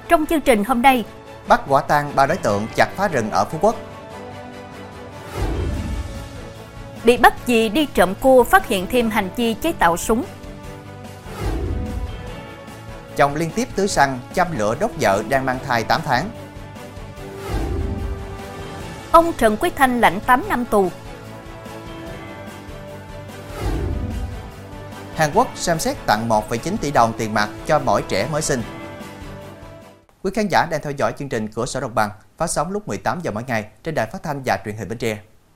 Trong chương trình hôm nay, bắt quả tang 3 đối tượng chặt phá rừng ở Phú Quốc. Bị bắt vì đi trộm cua phát hiện thêm hành vi chế tạo súng. Chồng liên tiếp tưới xăng châm lửa đốt vợ đang mang thai 8 tháng. Ông Trần Quý Thanh lãnh 8 năm tù. Hàn Quốc xem xét tặng 1,9 tỷ đồng tiền mặt cho mỗi trẻ mới sinh. Quý khán giả đang theo dõi chương trình Cửa sổ Đồng bằng phát sóng lúc 18 giờ mỗi ngày trên đài phát thanh và truyền hình Bến Tre.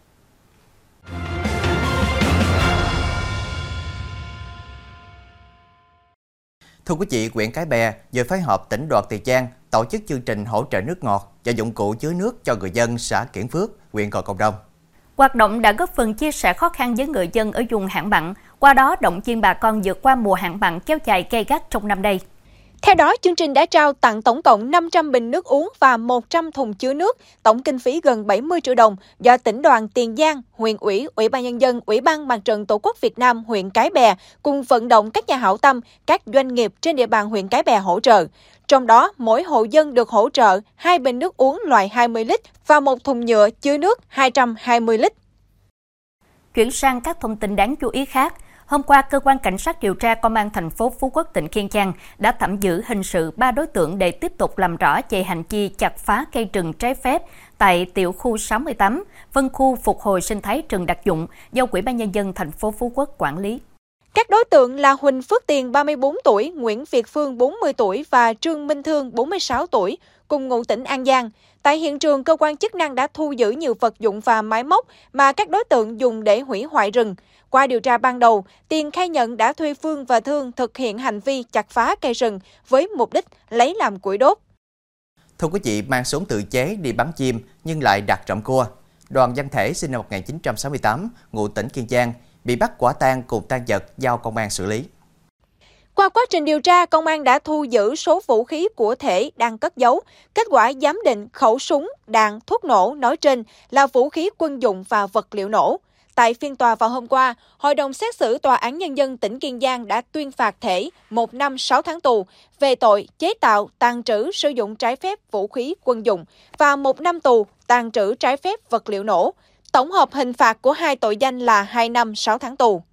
Thưa quý vị, huyện Cái Bè vừa phối hợp tỉnh đoàn Tiền Giang tổ chức chương trình hỗ trợ nước ngọt và dụng cụ chứa nước cho người dân xã Kiển Phước, huyện Gò Công Đông. Hoạt động đã góp phần chia sẻ khó khăn với người dân ở vùng hạn mặn, qua đó động viên bà con vượt qua mùa hạn mặn kéo dài gay gắt trong năm nay. Theo đó, chương trình đã trao tặng tổng cộng 500 bình nước uống và 100 thùng chứa nước, tổng kinh phí gần 70 triệu đồng do tỉnh đoàn Tiền Giang, huyện ủy, Ủy ban Nhân dân, Ủy ban Mặt trận Tổ quốc Việt Nam huyện Cái Bè cùng vận động các nhà hảo tâm, các doanh nghiệp trên địa bàn huyện Cái Bè hỗ trợ. Trong đó, mỗi hộ dân được hỗ trợ 2 bình nước uống loại 20 lít và một thùng nhựa chứa nước 220 lít. Chuyển sang các thông tin đáng chú ý khác. Hôm qua, Cơ quan Cảnh sát điều tra Công an thành phố Phú Quốc, tỉnh Kiên Giang đã tạm giữ hình sự 3 đối tượng để tiếp tục làm rõ về hành vi chặt phá cây rừng trái phép tại tiểu khu 68, phân khu phục hồi sinh thái rừng đặc dụng do Ủy ban Nhân dân thành phố Phú Quốc quản lý. Các đối tượng là Huỳnh Phước Tiền 34 tuổi, Nguyễn Việt Phương 40 tuổi và Trương Minh Thương 46 tuổi, cùng ngụ tỉnh An Giang. Tại hiện trường, cơ quan chức năng đã thu giữ nhiều vật dụng và máy móc mà các đối tượng dùng để hủy hoại rừng. Qua điều tra ban đầu, Tiền khai nhận đã thuê Phương và Thương thực hiện hành vi chặt phá cây rừng với mục đích lấy làm củi đốt. Thưa quý vị, mang súng tự chế đi bắn chim nhưng lại đặt trộm cua. Đoàn Văn Thể sinh năm 1968, ngụ tỉnh Kiên Giang, bị bắt quả tang cùng tang vật giao công an xử lý. Qua quá trình điều tra, công an đã thu giữ số vũ khí của Thể đang cất giấu. Kết quả giám định khẩu súng, đạn, thuốc nổ nói trên là vũ khí quân dụng và vật liệu nổ. Tại phiên tòa vào hôm qua, Hội đồng xét xử Tòa án Nhân dân tỉnh Kiên Giang đã tuyên phạt Thể 1 năm 6 tháng tù về tội chế tạo, tàng trữ, sử dụng trái phép vũ khí quân dụng và 1 năm tù tàng trữ trái phép vật liệu nổ. Tổng hợp hình phạt của hai tội danh là 2 năm 6 tháng tù.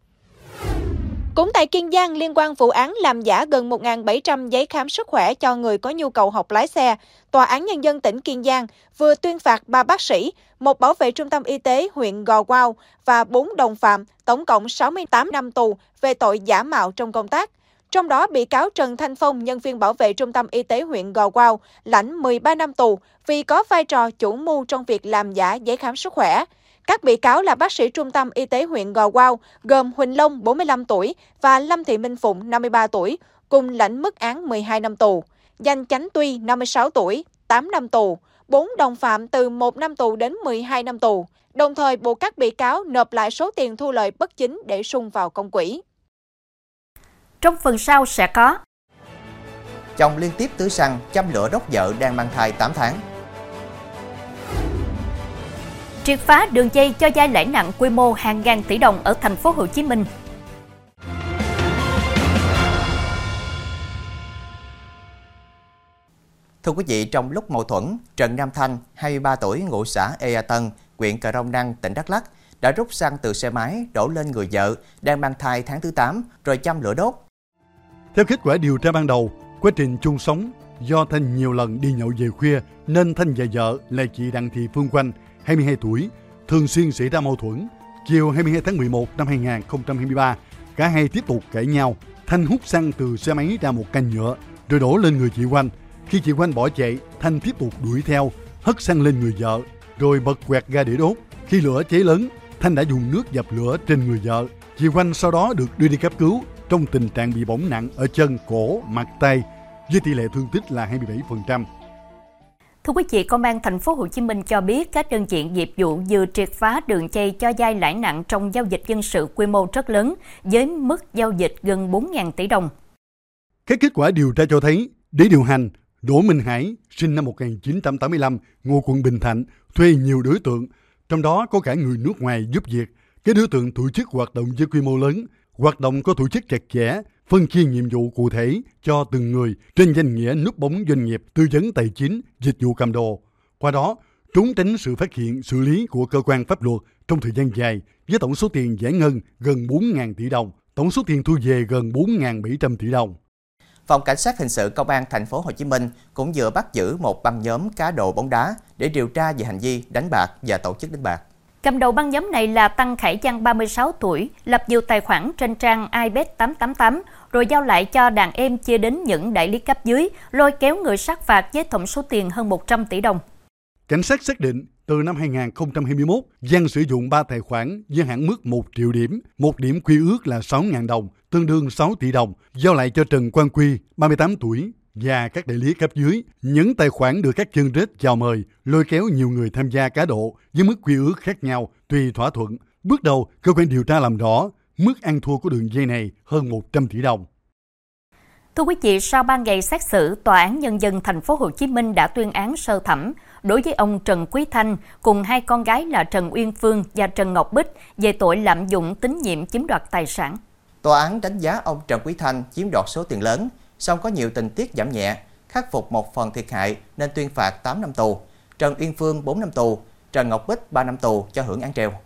Cũng tại Kiên Giang, liên quan vụ án làm giả gần 1.700 giấy khám sức khỏe cho người có nhu cầu học lái xe, Tòa án Nhân dân tỉnh Kiên Giang vừa tuyên phạt 3 bác sĩ, một bảo vệ trung tâm y tế huyện Gò Quao và 4 đồng phạm, tổng cộng 68 năm tù về tội giả mạo trong công tác. Trong đó, bị cáo Trần Thanh Phong, nhân viên bảo vệ trung tâm y tế huyện Gò Quao, lãnh 13 năm tù vì có vai trò chủ mưu trong việc làm giả giấy khám sức khỏe. Các bị cáo là bác sĩ trung tâm y tế huyện Gò Quao, gồm Huỳnh Long, 45 tuổi và Lâm Thị Minh Phụng, 53 tuổi, cùng lãnh mức án 12 năm tù. Danh Chánh Tuy, 56 tuổi, 8 năm tù, 4 đồng phạm từ 1 năm tù đến 12 năm tù. Đồng thời buộc các bị cáo nộp lại số tiền thu lợi bất chính để sung vào công quỹ. Trong phần sau sẽ có: Chồng liên tiếp tưới xăng châm lửa đốt vợ đang mang thai 8 tháng. Triệt phá đường dây cho vay lãi nặng quy mô hàng ngàn tỷ đồng ở thành phố Hồ Chí Minh. Thưa quý vị, trong lúc mâu thuẫn, Trần Nam Thanh, 23 tuổi, ngụ xã Ea Tân, huyện Cờ Rông Năng, tỉnh Đắk Lắk, đã rút xăng từ xe máy đổ lên người vợ đang mang thai tháng thứ 8 rồi châm lửa đốt. Theo kết quả điều tra ban đầu, quá trình chung sống, do Thanh nhiều lần đi nhậu về khuya nên Thanh và vợ là chị Đặng Thị Phương Oanh, 22 tuổi, thường xuyên xảy ra mâu thuẫn. Chiều 22 tháng 11 năm 2023, cả hai tiếp tục cãi nhau. Thanh hút xăng từ xe máy ra một can nhựa rồi đổ lên người chị Oanh. Khi chị Oanh bỏ chạy, Thanh tiếp tục đuổi theo, hất xăng lên người vợ rồi bật quẹt ga để đốt. Khi lửa cháy lớn, Thanh đã dùng nước dập lửa trên người vợ. Chị Oanh sau đó được đưa đi cấp cứu trong tình trạng bị bỏng nặng ở chân, cổ, mặt, tay với tỷ lệ thương tích là 27%. Thưa quý vị, Công an thành phố Hồ Chí Minh cho biết các đơn vị nghiệp vụ vừa triệt phá đường dây cho vay lãi nặng trong giao dịch dân sự quy mô rất lớn với mức giao dịch gần 4.000 tỷ đồng. Các kết quả điều tra cho thấy, để điều hành, Đỗ Minh Hải, sinh năm 1985, ngụ quận Bình Thạnh, thuê nhiều đối tượng, trong đó có cả người nước ngoài giúp việc. Các đối tượng tổ chức hoạt động với quy mô lớn, hoạt động có tổ chức chặt chẽ, phân chia nhiệm vụ cụ thể cho từng người trên danh nghĩa núp bóng doanh nghiệp tư vấn tài chính, dịch vụ cầm đồ. Qua đó, trốn tránh sự phát hiện, xử lý của cơ quan pháp luật trong thời gian dài với tổng số tiền giải ngân gần 4.000 tỷ đồng, tổng số tiền thu về gần 4.700 tỷ đồng. Phòng Cảnh sát Hình sự Công an Thành phố Hồ Chí Minh cũng vừa bắt giữ một băng nhóm cá độ bóng đá để điều tra về hành vi đánh bạc và tổ chức đánh bạc. Cầm đầu băng nhóm này là Tăng Khải Giang 36 tuổi, lập nhiều tài khoản trên trang iBet 888 rồi giao lại cho đàn em chia đến những đại lý cấp dưới, lôi kéo người sát phạt với tổng số tiền hơn 100 tỷ đồng. Cảnh sát xác định từ năm 2021, Giang sử dụng 3 tài khoản với hạn mức 1 triệu điểm, một điểm quy ước là 6.000 đồng, tương đương 6 tỷ đồng, giao lại cho Trần Quang Quy, 38 tuổi, và các đại lý cấp dưới. Những tài khoản được các chân rết chào mời, lôi kéo nhiều người tham gia cá độ với mức quy ước khác nhau, tùy thỏa thuận. Bước đầu, cơ quan điều tra làm rõ mức ăn thua của đường dây này hơn 100 tỷ đồng. Thưa quý vị, sau 3 ngày xét xử, Tòa án Nhân dân Thành phố Hồ Chí Minh đã tuyên án sơ thẩm đối với ông Trần Quý Thanh cùng hai con gái là Trần Uyên Phương và Trần Ngọc Bích về tội lạm dụng tín nhiệm chiếm đoạt tài sản. Tòa án đánh giá ông Trần Quý Thanh chiếm đoạt số tiền lớn, song có nhiều tình tiết giảm nhẹ, khắc phục một phần thiệt hại nên tuyên phạt 8 năm tù. Trần Uyên Phương 4 năm tù, Trần Ngọc Bích 3 năm tù cho hưởng án treo.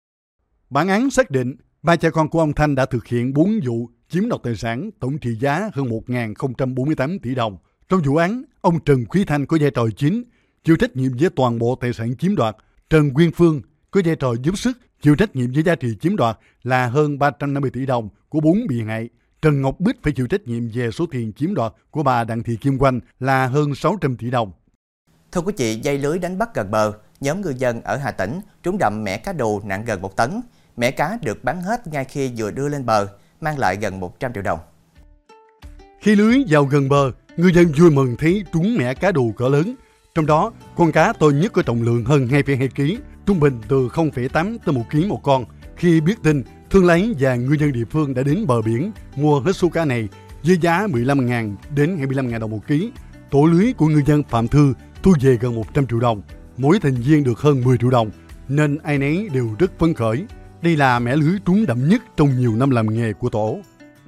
Bản án xác định 3 cha con của ông Thanh đã thực hiện 4 vụ chiếm đoạt tài sản tổng trị giá hơn 1.048 tỷ đồng. Trong vụ án, ông Trần Quý Thanh có vai trò chính, chịu trách nhiệm với toàn bộ tài sản chiếm đoạt. Trần Uyên Phương có vai trò giúp sức, chịu trách nhiệm với giá trị chiếm đoạt là hơn 350 tỷ đồng của 4 bị hại. Trần Ngọc Bích phải chịu trách nhiệm về số tiền chiếm đoạt của bà Đặng Thị Kim Oanh là hơn 600 tỷ đồng. Thưa quý vị, dây lưới đánh bắt gần bờ, nhóm ngư dân ở Hà Tĩnh trúng đậm mẻ cá đồ nặng gần 1 tấn. Mẻ cá được bán hết ngay khi vừa đưa lên bờ, mang lại gần 100 triệu đồng. Khi lưới vào gần bờ, ngư dân vui mừng thấy trúng mẻ cá đồ cỡ lớn. Trong đó, con cá to nhất có trọng lượng hơn 2,2 kg, trung bình từ 0,8 tới 1 kg một con. Khi biết tin, thương lái và ngư dân địa phương đã đến bờ biển mua hết số cá này với giá 15.000 đến 25.000 đồng 1 kg. Tổ lưới của ngư dân Phạm Thư thu về gần 100 triệu đồng, mỗi thành viên được hơn 10 triệu đồng, nên ai nấy đều rất phấn khởi. Đây là mẻ lưới trúng đậm nhất trong nhiều năm làm nghề của tổ.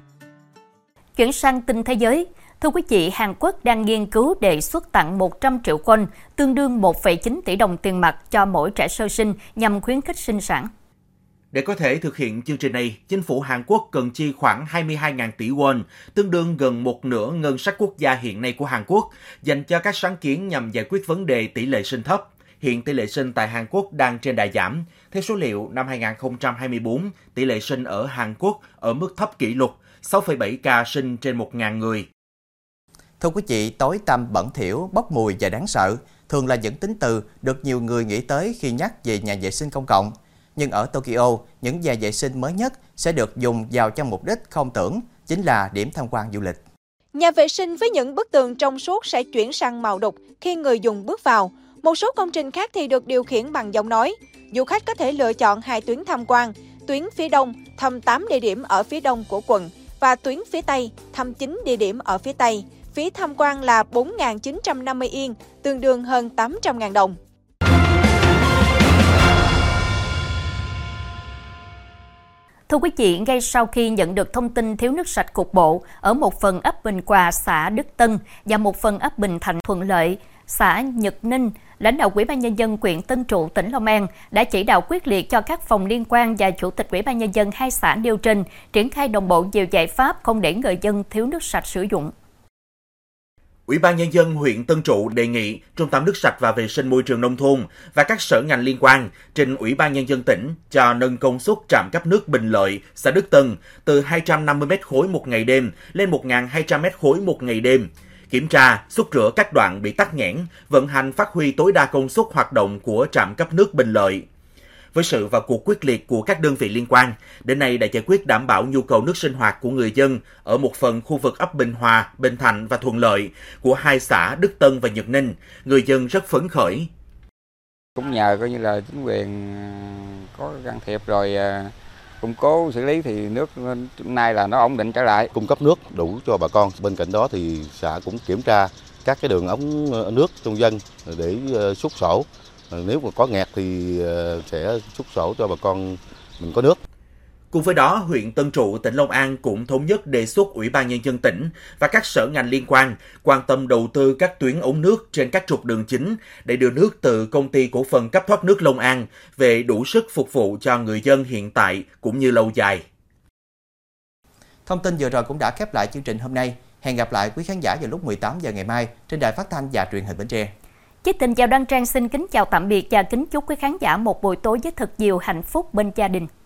Chuyển sang tin thế giới. Thưa quý vị, Hàn Quốc đang nghiên cứu đề xuất tặng 100 triệu won, tương đương 1,9 tỷ đồng tiền mặt cho mỗi trẻ sơ sinh nhằm khuyến khích sinh sản. Để có thể thực hiện chương trình này, chính phủ Hàn Quốc cần chi khoảng 22.000 tỷ won, tương đương gần một nửa ngân sách quốc gia hiện nay của Hàn Quốc, dành cho các sáng kiến nhằm giải quyết vấn đề tỷ lệ sinh thấp. Hiện tỷ lệ sinh tại Hàn Quốc đang trên đà giảm. Theo số liệu, năm 2024, tỷ lệ sinh ở Hàn Quốc ở mức thấp kỷ lục, 6,7 ca sinh trên 1.000 người. Thưa quý vị, tối tăm, bẩn thỉu, bốc mùi và đáng sợ thường là những tính từ được nhiều người nghĩ tới khi nhắc về nhà vệ sinh công cộng. Nhưng ở Tokyo, những nhà vệ sinh mới nhất sẽ được dùng vào cho mục đích không tưởng, chính là điểm tham quan du lịch. Nhà vệ sinh với những bức tường trong suốt sẽ chuyển sang màu đục khi người dùng bước vào. Một số công trình khác thì được điều khiển bằng giọng nói. Du khách có thể lựa chọn 2 tuyến tham quan, tuyến phía đông thăm 8 địa điểm ở phía đông của quận và tuyến phía tây thăm 9 địa điểm ở phía tây. Phí tham quan là 4.950 yên, tương đương hơn 800.000 đồng. Thưa quý vị, ngay sau khi nhận được thông tin thiếu nước sạch cục bộ ở một phần ấp Bình Quà, xã Đức Tân và một phần ấp Bình Thạnh, Thuận Lợi, xã Nhật Ninh, lãnh đạo Ủy ban Nhân dân huyện Tân Trụ, tỉnh Long An đã chỉ đạo quyết liệt cho các phòng liên quan và Chủ tịch Ủy ban Nhân dân 2 xã nêu trên triển khai đồng bộ nhiều giải pháp không để người dân thiếu nước sạch sử dụng. Ủy ban Nhân dân huyện Tân Trụ đề nghị Trung tâm Nước sạch và Vệ sinh Môi trường Nông thôn và các sở ngành liên quan trình Ủy ban Nhân dân tỉnh cho nâng công suất trạm cấp nước Bình Lợi, xã Đức Tân từ 250 m3 một ngày đêm lên 1.200 m3 một ngày đêm. Kiểm tra, xúc rửa các đoạn bị tắc nghẽn, vận hành phát huy tối đa công suất hoạt động của trạm cấp nước Bình Lợi. Với sự vào cuộc quyết liệt của các đơn vị liên quan, đến nay đã giải quyết đảm bảo nhu cầu nước sinh hoạt của người dân ở một phần khu vực ấp Bình Hòa, Bình Thạnh và Thuận Lợi của 2 xã Đức Tân và Nhật Ninh. Người dân rất phấn khởi. Cũng nhờ coi như là chính quyền có can thiệp rồi củng cố xử lý thì nước nay là nó ổn định trở lại. Cung cấp nước đủ cho bà con. Bên cạnh đó thì xã cũng kiểm tra các cái đường ống nước trong dân để xúc sổ. Nếu mà có nghẹt thì sẽ xúc sổ cho bà con mình có nước. Cùng với đó, huyện Tân Trụ, tỉnh Long An cũng thống nhất đề xuất Ủy ban Nhân dân tỉnh và các sở ngành liên quan quan tâm đầu tư các tuyến ống nước trên các trục đường chính để đưa nước từ Công ty Cổ phần Cấp thoát nước Long An về đủ sức phục vụ cho người dân hiện tại cũng như lâu dài. Thông tin vừa rồi cũng đã khép lại chương trình hôm nay. Hẹn gặp lại quý khán giả vào lúc 18 giờ ngày mai trên đài phát thanh và truyền hình Bến Tre. Chí Tình chào Đăng Trang xin kính chào tạm biệt và kính chúc quý khán giả một buổi tối với thật nhiều hạnh phúc bên gia đình.